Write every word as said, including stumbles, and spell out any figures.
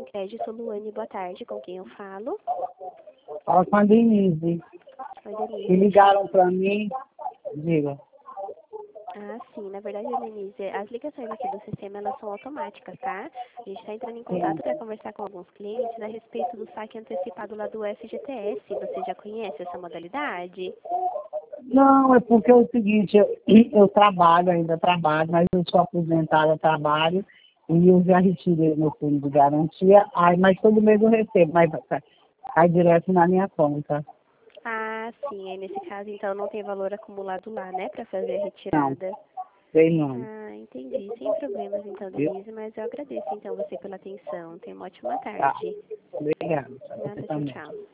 Crédito. Luane, boa tarde. Com quem eu falo? Fala com a Denise. Oi, Denise. Me ligaram para mim. Diga. Ah, sim. Na verdade, Denise, as ligações aqui do sistema, elas são automáticas, tá? A gente está entrando em contato para conversar com alguns clientes a respeito do saque antecipado lá do F G T S. Você já conhece essa modalidade? Não, é porque é o seguinte, eu, eu trabalho, ainda trabalho, mas eu sou aposentada, trabalho, e eu já retirei meu fundo de garantia, aí, mas todo mês eu recebo, mas cai, cai direto na minha conta. Ah, sim. Aí, nesse caso, então, não tem valor acumulado lá, né, para fazer a Não, retirada. sei não. Ah, entendi. Sem problemas, então, Viu? Denise, mas eu agradeço, então, você pela atenção. Tenha uma ótima Tá, tarde. obrigado. Você Nada, tchau, também. tchau.